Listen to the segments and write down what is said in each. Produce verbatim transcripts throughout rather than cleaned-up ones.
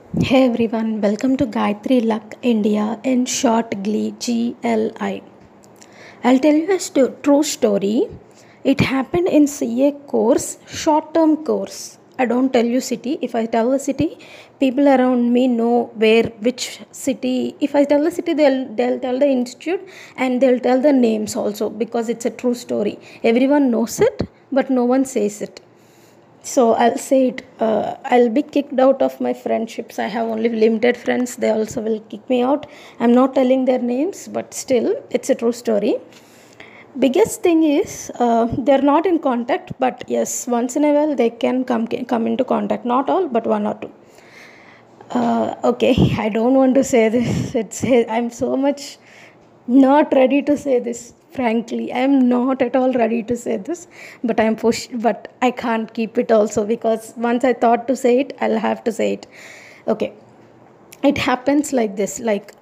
Hey everyone, welcome to Gayatri Luck India, in short GLI. G L I. I'll tell you a sto- true story. It happened in C A course, short term course. I don't tell you city. If I tell the city, people around me know where, which city. If I tell the city, they'll, they'll tell the institute and they'll tell the names also because it's a true story. Everyone knows it, but no one says it. So I'll say it. Uh, I'll be kicked out of my friendships. I have only limited friends. They also will kick me out. I'm not telling their names, but still, it's a true story. Biggest thing is uh, they're not in contact, but yes, once in a while they can come come into contact. Not all, but one or two. Uh, okay, I don't want to say this. It's I'm so much not ready to say this. Frankly, I am not at all ready to say this, but I'm pushed. But I can't keep it also because once I thought to say it, I'll have to say it. Okay, it happens like this. Like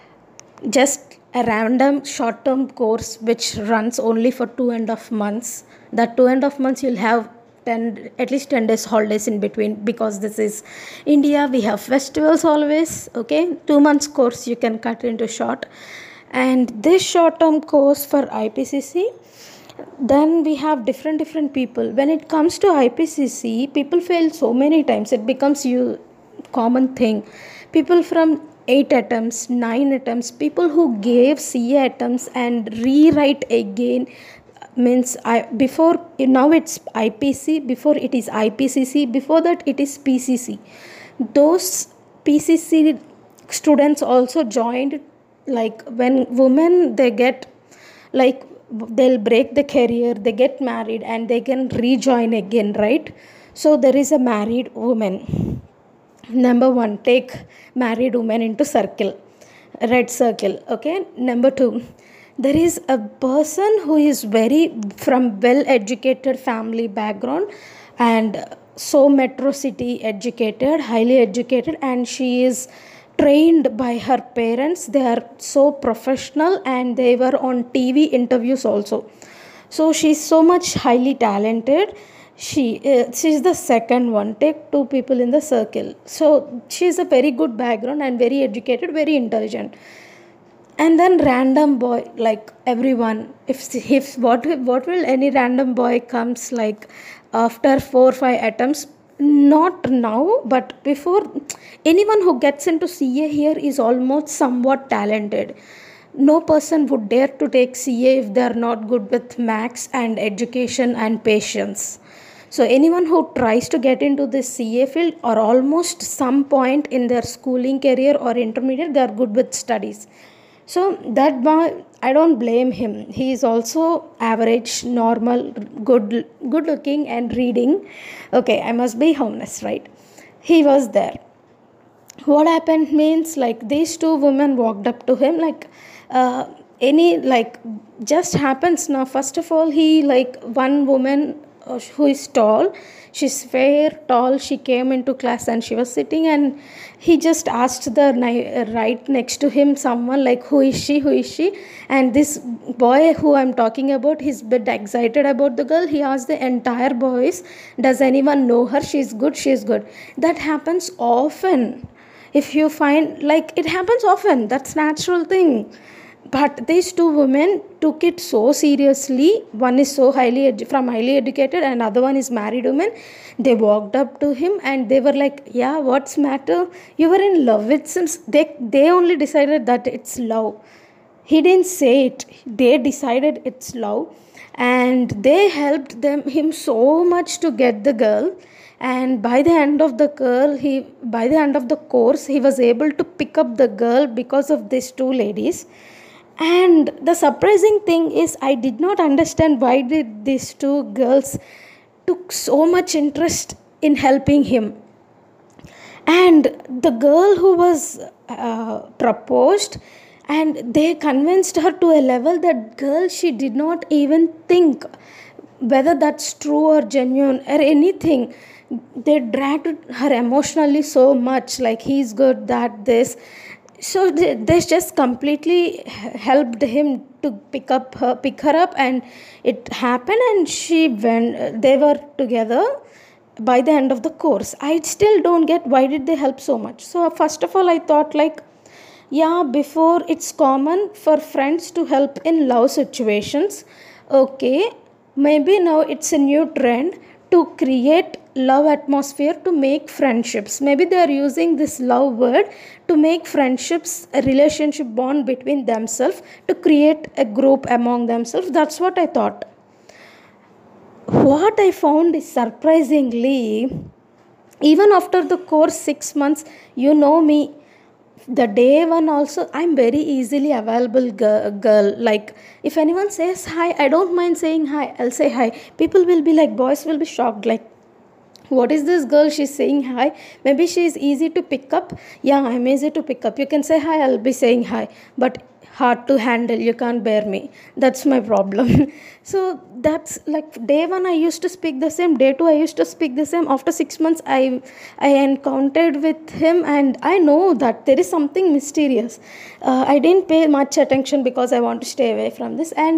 just a random short-term course which runs only for two and a half months. That two and a half months you'll have ten at least ten days holidays in between because this is India. We have festivals always. Okay, two months course you can cut into short, and this short-term course for I P C C. Then we have different different people. When it comes to I P C C, people fail so many times. It becomes you common thing. People from eight attempts, nine attempts, people who gave C A attempts and rewrite again means I before now it's I P C, before it is I P C C, before that it is P C C. Those P C C students also joined, like when women they get, like they'll break the career, they get married and they can rejoin again, right? So there is a married woman. Number one, take married woman into circle, red circle. Okay, number two, there is a person who is very from well educated family background and so metro city educated, highly educated, and she is trained by her parents. They are so professional and they were on TV interviews also. So she's so much highly talented. She uh, she's the second one. Take two people in the circle. So she's a very good background and very educated, very intelligent. And then random boy, like everyone, if if what what will any random boy comes, like after four five attempts, not now but before. Anyone who gets into CA here is almost somewhat talented. No person would dare to take CA if they are not good with max and education and patience. So anyone who tries to get into this C A field or almost some point in their schooling career or intermediate, they are good with studies. So that boy, I don't blame him. He is also average, normal, good, good looking and reading. Okay, I must be honest, right? He was there. What happened means, like these two women walked up to him, like uh, any like just happens now. First of all, he, like one woman uh, who is tall, she's fair tall, she came into class and she was sitting, and he just asked the ni- uh, right next to him someone, like who is she, who is she. And this boy who I'm talking about, he's a bit excited about the girl. He asked the entire boys, does anyone know her, she's good, she's good. That happens often. If you find, like it happens often, that's natural thing. But these two women took it so seriously. One is so highly edu- from highly educated and other one is married woman. They walked up to him and they were like, yeah, what's matter, you were in love with since. They they only decided that it's love. He didn't say it, they decided it's love. And they helped them him so much to get the girl. And by the end of the girl he by the end of the course, he was able to pick up the girl because of these two ladies. And the surprising thing is, I did not understand why did these two girls took so much interest in helping him. And the girl who was uh, proposed, and they convinced her to a level that girl, she did not even think whether that's true or genuine or anything. They dragged her emotionally so much, like he's good, that this. So they, they just completely helped him to pick up her pick her up, and it happened and she went, they were together. by the end of the course. I still don't get why did they help so much. So first of all I thought like, yeah, before it's common for friends to help in love situations. Okay, maybe now it's a new trend to create love atmosphere to make friendships. Maybe they are using this love word to make friendships, a relationship bond between themselves, to create a group among themselves. That's what I thought. What I found is surprisingly, even after the course six months, you know me, the day one also, I'm very easily available girl, girl. Like if anyone says hi, I don't mind saying hi. I'll say hi. People will be like, boys will be shocked, like, what is this girl, she's saying hi? Maybe she is easy to pick up. Yeah, I'm easy to pick up. You can say hi, I'll be saying hi, but hard to handle, you can't bear me. That's my problem. So that's like day one I used to speak the same, day two I used to speak the same. After six months i i encountered with him, and I know that there is something mysterious. uh, I didn't pay much attention because I want to stay away from this, and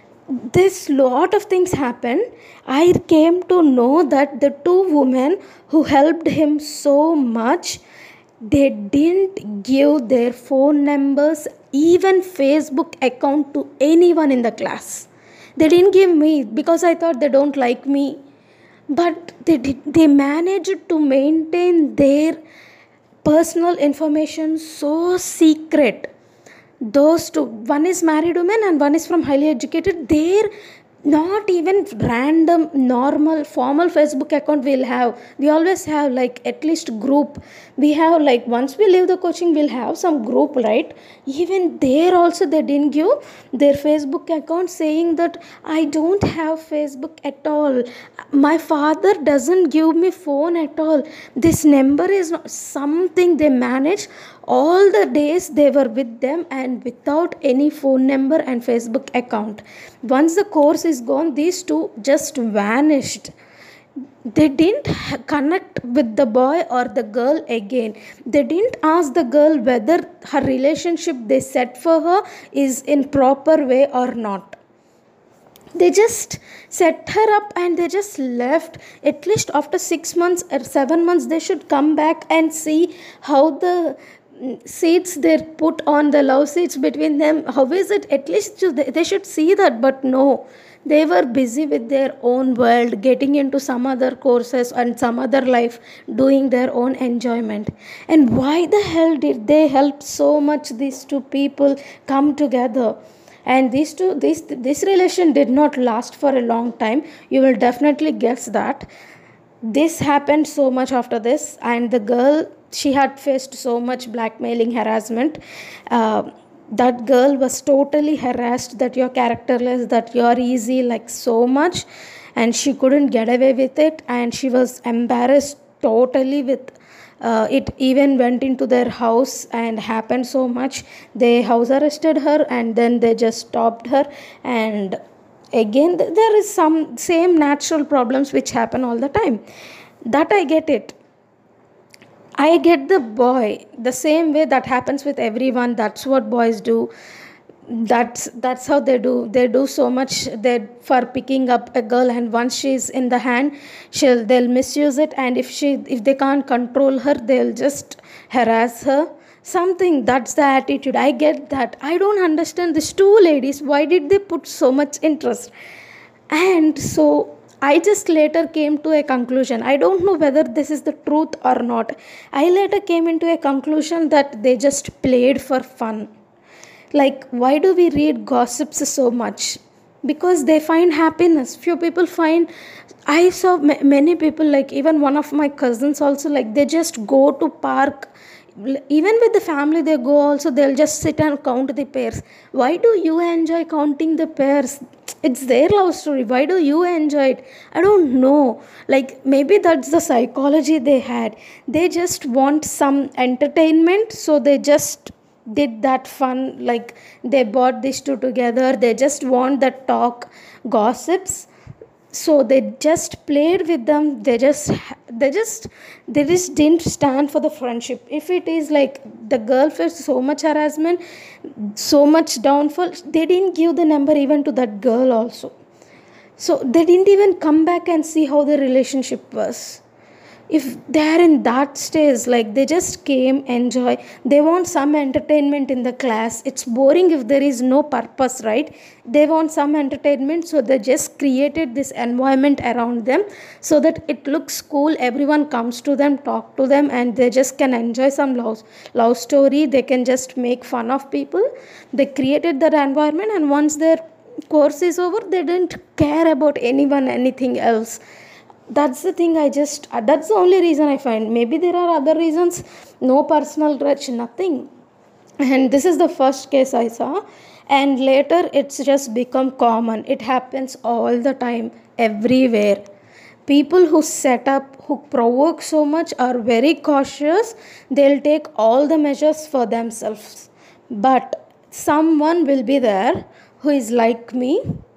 this lot of things happened. I came to know that the two women who helped him so much, they didn't give their phone numbers, even Facebook account, to anyone in the class. They didn't give me because I thought they don't like me, but they did, they managed to maintain their personal information so secret. Those two, one is married woman and one is from highly educated, they're not even random normal formal Facebook account we'll have. We always have like at least group. We have like once we leave the coaching we'll have some group, right? Even there also they didn't give their Facebook account, saying that I don't have Facebook at all, my father doesn't give me phone at all, this number is not something. They managed all the days they were with them and without any phone number and Facebook account. Once the course is gone, these two just vanished. They didn't connect with the boy or the girl again. They didn't ask the girl whether her relationship they set for her is in proper way or not. They just set her up and they just left. At least after six months or seven months they should come back and see how the seeds they put on, the love seeds between them, how is it. At least they should see that. But no, they were busy with their own world, getting into some other courses and some other life, doing their own enjoyment. And why the hell did they help so much, these two people come together? And these two this this relation did not last for a long time. You will definitely guess that. This happened so much after this, and the girl, she had faced so much blackmailing, harassment. uh, that girl was totally harassed that you're characterless, that you're easy, like so much, and she couldn't get away with it, and she was embarrassed totally with uh, it. Even went into their house and happened so much. They house arrested her and then they just stopped her. And again th- there is some same natural problems which happen all the time. That I get it. I get the boy the same way that happens with everyone. That's what boys do. That's that's how they do. They do so much they for picking up a girl, and once she's in the hand, she'll they'll misuse it. And if she if they can't control her, they'll just harass her. Something, that's the attitude. I get that. I don't understand these two ladies. Why did they put so much interest? And so I just later came to a conclusion. I don't know whether this is the truth or not. I later came into a conclusion that they just played for fun. Like, why do we read gossips so much? Because they find happiness. Few people find, I saw ma- many people, like even one of my cousins also, like they just go to park. Even with the family they go also, they'll just sit and count the pairs. Why do you enjoy counting the pairs? It's their love story. Why do you enjoy it? I don't know. Like maybe that's the psychology they had. They just want some entertainment, so they just did that fun. Like they bought these two together. They just want that talk, gossips. So they just played with them. They just they just they just didn't stand for the friendship. If it is like the girl faced so much harassment, so much downfall, they didn't give the number even to that girl also. So they didn't even come back and see how the relationship was. if they are in that stage, like they just came enjoy, they want some entertainment in the class. It's boring if there is no purpose, right? They want some entertainment, so they just created this environment around them so that it looks cool. Everyone comes to them, talk to them, and they just can enjoy some love love story. They can just make fun of people. They created that environment, and once their course is over, they didn't care about anyone, anything else. That's the thing. I just uh, that's the only reason I find. Maybe there are other reasons. No personal grudge, nothing. And this is the first case I saw, and later it's just become common. It happens all the time, everywhere. People who set up, who provoke so much, are very cautious. They'll take all the measures for themselves, but someone will be there who is like me,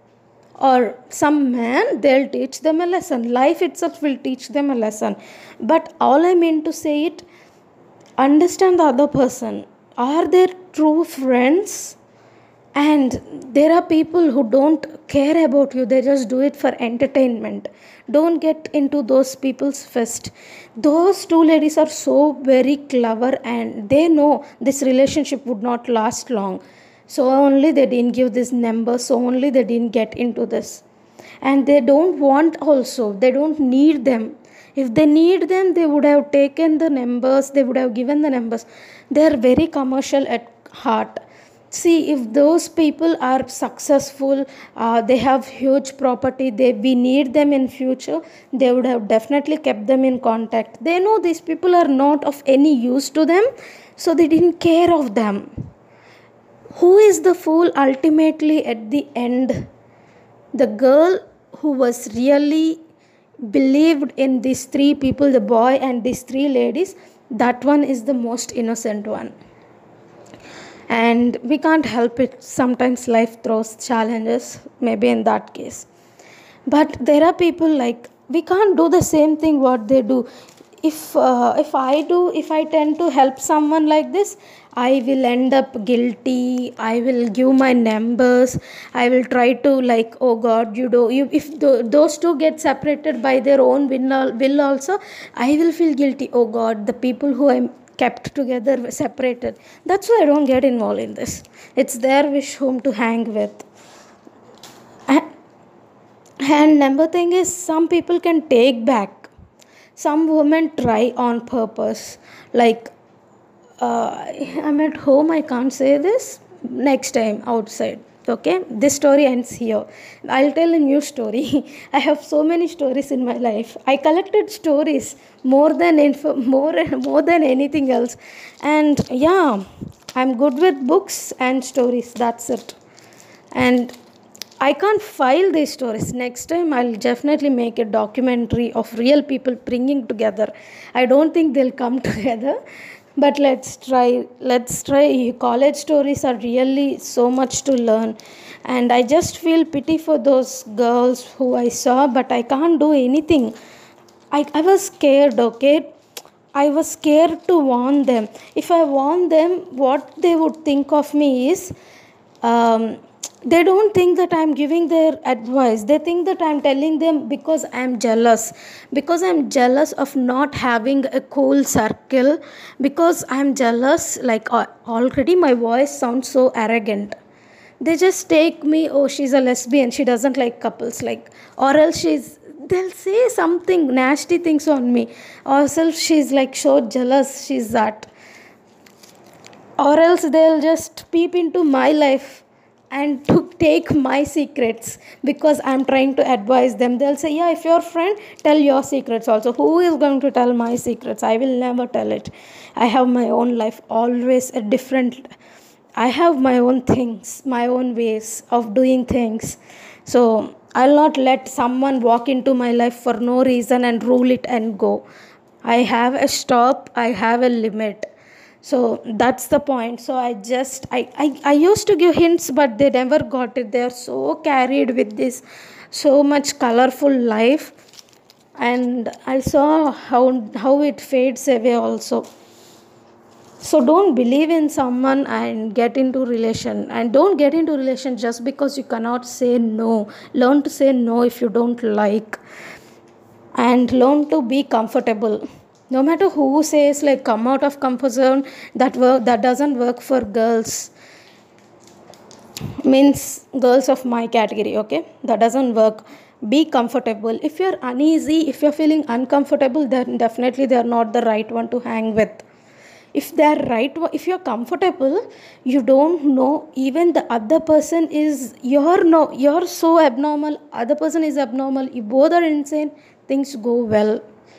or some man, they'll teach them a lesson. Life itself will teach them a lesson. But all I mean to say it, understand the other person. Are there true friends? And there are people who don't care about you, they just do it for entertainment. Don't get into those people's fist. Those two ladies are so very clever, and they know this relationship would not last long. So only they didn't give this number, so only they didn't get into this. And they don't want also, they don't need them. If they need them, they would have taken the numbers, they would have given the numbers. They are very commercial at heart. See, if those people are successful, uh, they have huge property, they we need them in future, they would have definitely kept them in contact. They know these people are not of any use to them, so they didn't care of them. Who is the fool ultimately at the end? The girl who was really believed in these three people, the boy and these three ladies, that one is the most innocent one. And we can't help it. Sometimes life throws challenges, maybe in that case. But there are people like, we can't do the same thing what they do. If uh, if I do, if I tend to help someone like this, I will end up guilty. I will give my numbers. I will try to like, oh God, you do. You, if th- those two get separated by their own will also, I will feel guilty. Oh God, the people who I kept together separated. That's why I don't get involved in this. It's their wish whom to hang with. And, and number thing is, some people can take back. Some women try on purpose. Like, uh, I'm at home, I can't say this. Next time, outside. Okay, this story ends here. I'll tell a new story. I have so many stories in my life. I collected stories more than info, more more than anything else. And yeah, I'm good with books and stories. That's it. And I can't file these stories. Next time, I'll definitely make a documentary of real people bringing together. I don't think they'll come together, but let's try. Let's try. College stories are really so much to learn, and I just feel pity for those girls who I saw, but I can't do anything. I, I was scared, okay? I was scared to warn them. If I warn them, what they would think of me is, um, they don't think that I'm giving their advice. They think that I'm telling them because I'm jealous. Because I'm jealous of not having a cool circle. Because I'm jealous, like uh, already my voice sounds so arrogant. They just take me, oh, she's a lesbian, she doesn't like couples, like, or else she's, they'll say something nasty things on me. Or else she's like so jealous, she's that. Or else they'll just peep into my life and to take my secrets because I'm trying to advise them. They'll say, yeah, if you're a friend, tell your secrets also. Who is going to tell my secrets? I will never tell it. I have my own life, always a different. I have my own things, my own ways of doing things. So I'll not let someone walk into my life for no reason and rule it and go. I have a stop, I have a limit. So that's the point. So I just, I, I, I used to give hints, but they never got it. They are so carried with this so much colorful life. And I saw how, how it fades away also. So don't believe in someone and get into relation. And don't get into relation just because you cannot say no. Learn to say no if you don't like. and learn to be comfortable. No matter who says like come out of comfort zone, that work that doesn't work for girls, means girls of my category, okay, that doesn't work. Be comfortable. If you're uneasy, if you're feeling uncomfortable, then definitely they're not the right one to hang with. If they're right, if you're comfortable, you don't know even the other person is, you're no you're so abnormal, other person is abnormal, you both are insane, things go well.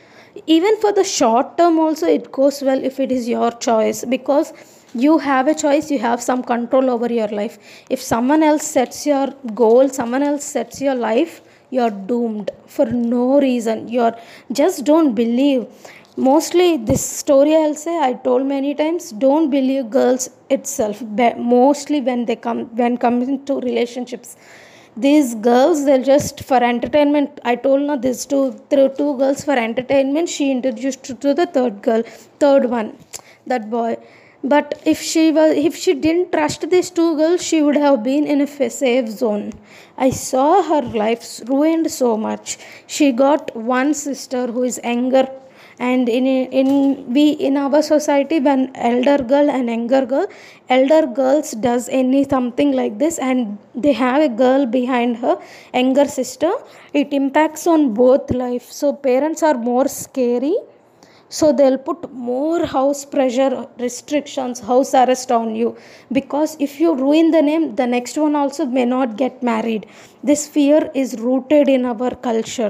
Even for the short term also it goes well if it is your choice, because you have a choice, you have some control over your life. If someone else sets your goal, someone else sets your life, you're doomed for no reason. You're just don't believe. Mostly this story I'll say, I told many times, don't believe girls itself, mostly when they come when coming to relationships. These girls, they'll just for entertainment. I told now this two through two girls for entertainment, she introduced to, to the third girl, third one, that boy. But if she was if she didn't trust these two girls, she would have been in a safe zone. I saw her life ruined so much. She got one sister who is younger, and in in we in our society, when elder girl and younger girl, elder girls does any something like this and they have a girl behind her, younger sister, it impacts on both life. So parents are more scary, so they'll put more house pressure, restrictions, house arrest on you, because if you ruin the name, the next one also may not get married. This fear is rooted in our culture.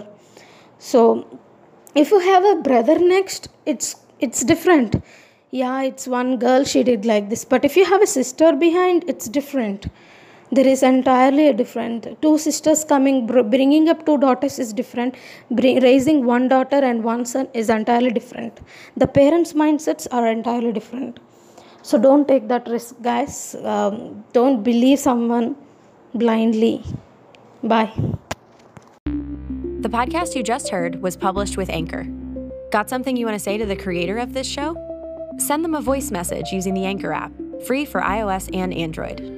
So if you have a brother next, it's it's different. Yeah, it's one girl, she did like this. But if you have a sister behind, it's different. There is entirely a different. Two sisters coming, bringing up two daughters is different. Bring, raising one daughter and one son is entirely different. The parents' mindsets are entirely different. So don't take that risk, guys. Um, don't believe someone blindly. Bye. The podcast you just heard was published with Anchor. Got something you want to say to the creator of this show? Send them a voice message using the Anchor app, free for iOS and Android.